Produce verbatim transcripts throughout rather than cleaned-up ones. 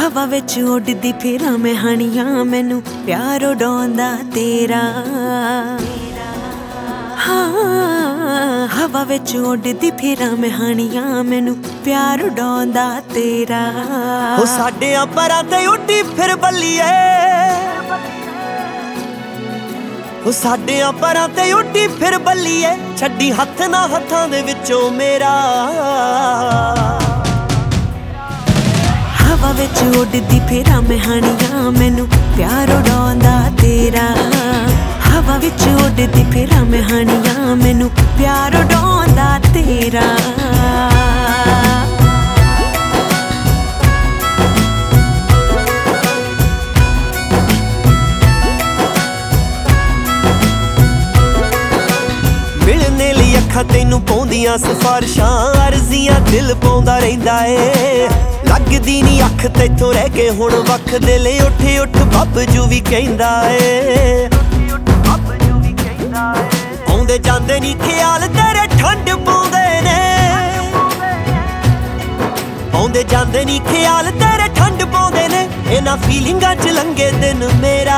ਹਵਾ ਵਿੱਚ ਉੱਡਦੀ ਫਿਰਾਂ ਮੈਂ ਹਾਣੀਆਂ, ਮੈਨੂੰ ਪਿਆਰ ਉਡਾਉਂਦਾ ਤੇਰਾ। ਹਾਂ ਹਵਾ ਵਿੱਚ ਉੱਡਦੀ ਫਿਰਾਂ ਮੈਂ ਹਾਣੀਆਂ, ਮੈਨੂੰ ਪਿਆਰ ਉਡਾਉਂਦਾ ਤੇਰਾ। ਉਹ ਸਾਡੇ ਪਰਾਂ ਤੇ ਉੱਡੀ ਫਿਰ ਬੱਲੀਏ, ਉਹ ਸਾਡੇ ਪਰਾਂ ਤੇ ਉੱਡੀ ਫਿਰ ਬੱਲੀਏ, ਛੱਡੀ ਹੱਥ ਨਾ ਹੱਥਾਂ ਦੇ ਵਿੱਚੋਂ ਮੇਰਾ। ਹਵਾ ਵਿੱਚ ਉੱਡਦੀ ਫਿਰਾਂ ਮੈਂ ਹਾਣੀਆਂ, ਮੈਨੂੰ ਪਿਆਰ ਉਡਾਉਂਦਾ ਤੇਰਾ। ਹਵਾ ਵਿੱਚ ਉੱਡਦੀ ਫਿਰਾਂ ਮੈਂ ਹਾਣੀਆਂ, ਮੈਨੂੰ ਪਿਆਰ ਉਡਾਉਂਦਾ ਤੇਰਾ। ਮਿਲਣੇ ਲਈ ਅੱਖਾਂ ਤੈਨੂੰ ਪਾਉਂਦੀਆਂ ਸਿਫਾਰਿਸ਼ਾਂ, ਅਰਜ਼ੀਆਂ ਦਿਲ ਪਾਉਂਦਾ ਰਹਿੰਦਾ ਏ। ਲੱਗਦੀ ਨੀ ਅੱਖ ਤੈਥੋਂ ਰਹਿ ਕੇ ਹੁਣ ਵੱਖ, ਦਿਲ ਉੱਠ ਉੱਠ ਬੱਬਜੂ ਵੀ ਕਹਿੰਦਾ ਏ। ਆਉਂਦੇ ਜਾਂਦੇ ਨੀ ਖਿਆਲ ਤੇਰੇ ਠੰਡ ਪਾਉਂਦੇ ਨੇ, ਆਉਂਦੇ ਜਾਂਦੇ ਨੀ ਖਿਆਲ ਤੇਰੇ ਠੰਡ ਪਾਉਂਦੇ ਨੇ। ਇਹਨਾਂ ਫੀਲਿੰਗਾਂ ਚ ਲੰਘੇ ਦਿਨ ਮੇਰਾ।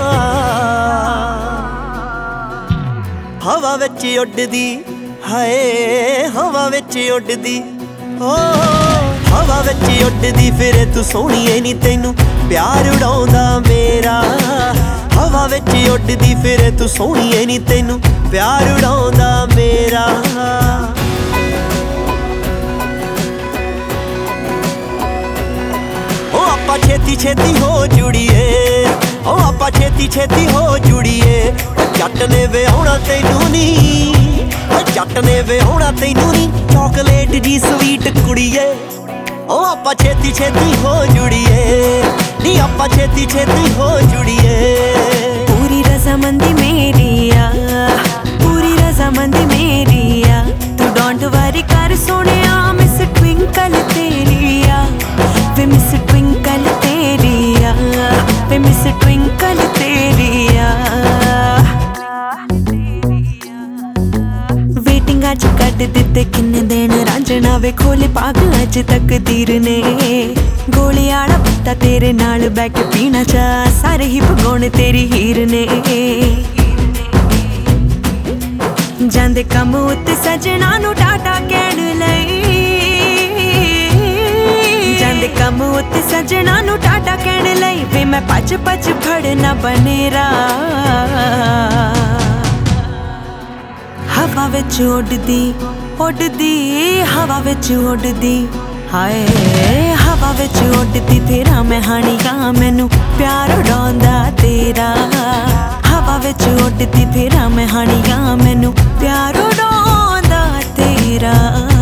ਹਵਾ ਵਿੱਚ ਉੱਡਦੀ ਹਾਏ, ਹਵਾ ਵਿੱਚ ਉੱਡਦੀ ਓ, ਹਵਾ ਵਿੱਚ ਉੱਡਦੀ ਫਿਰੇ ਤੂੰ ਸੋਹਣੀਏ ਨੀ, ਤੈਨੂੰ ਪਿਆਰ ਉਡਾਉਂਦਾ ਮੇਰਾ। ਹਵਾ ਵਿੱਚ ਉੱਡਦੀ ਫਿਰੇ ਤੂੰ ਸੋਹਣੀਏ ਨੀ, ਤੈਨੂੰ ਪਿਆਰ ਉਡਾਉਂਦਾ ਮੇਰਾ। ਓ ਆਪਾਂ ਛੇਤੀ ਛੇਤੀ ਹੋ ਜੁੜੀਏ, ਓ ਆਪਾਂ ਛੇਤੀ ਛੇਤੀ ਹੋ ਜੁੜੀਏ। ਜੱਟ ਨੇ ਵਿਆਹੁਣਾ ਤੈਨੂੰ ਨੀ, ਜੱਟ ਨੇ ਵਿਆਹੁਣਾ ਤੈਨੂੰ ਨੀ, ਚਾਕਲੇਟ ਜੀ ਸਵੀਟ ਕੁੜੀਏ। ਓ ਆਪਾਂ ਛੇਤੀ ਛੇਤੀ ਹੋ ਜੁੜੀਏ ਨੀ, ਆਪਾਂ ਛੇਤੀ ਛੇਤੀ ਹੋ ਜੁੜੀਏ। ਪੂਰੀ ਰਜ਼ਾਮੰਦੀ ਮੇਰੀ ਆ, ਪੂਰੀ ਰਜ਼ਾਮੰਦੀ ਮੇਰੀ ਆ, ਤੂੰ ਡੋਂਟ ਵਰੀ ਕਰ ਸੋਹਣਿਆ। ਮਿਸ ਟਵਿੰਕਲ ਤੇਰੀ ਆ ਵੇ, ਮਿਸ ਟਵਿੰਕਲ ਤੇਰੀ ਆ ਵੇ, ਮਿਸ ਟਵਿੰਕਲ ਤੇਰੀ ਆ। ਵੇਟਿੰਗਾਂ ਚ ਕੱਢ ਦਿੱਤੇ ਕਿੰਨੇ ਦਿਨ ਰਾਂਝਣਾ ਵੇ, ਖੋਲੇ ਪਾਗ ਅੱਜ ਤਕਦੀਰ ਨੇ। ਗੋਲੀ ਆਲਾ ਪੱਤਾ ਤੇਰੇ ਨਾਲ ਬਹਿ ਕੇ ਪੀਣਾ ਚਾਹ, ਸਾਰੇ ਹੀ ਭਗਾਉਣ ਤੇਰੀ ਹੀਰ ਨੇ। ਜਾਂਦੇ ਕੰਮ ਉੱਤੇ ਸਜਣਾ ਨੂੰ ਟਾਟਾ ਕਹਿਣ ਲਈ, ਜਾਂਦੇ ਕੰਮ ਉੱਤੇ ਸਜਣਾ ਨੂੰ ਟਾਟਾ ਕਹਿਣ ਲਈ ਵੇ, ਮੈਂ ਭੱਜ ਭੱਜ ਫੜਨਾ ਬਨੇਰਾ। ਹਵਾ ਵਿੱਚ ਉੱਡਦੀ ਉੱਡਦੀ, ਹਵਾ ਵਿੱਚ ਉੱਡਦੀ ਹਾਏ, ਹਵਾ ਵਿੱਚ ਉੱਡਦੀ ਫਿਰਾਂ ਮੈਂ ਹਾਣੀਆਂ, ਮੈਨੂੰ ਪਿਆਰ ਉਡਾਉਂਦਾ ਤੇਰਾ। ਹਵਾ ਵਿੱਚ ਉੱਡਦੀ ਫਿਰਾਂ ਮੈਂ ਹਾਣੀਆਂ, ਮੈਨੂੰ ਪਿਆਰ ਉਡਾਉਂਦਾ ਤੇਰਾ।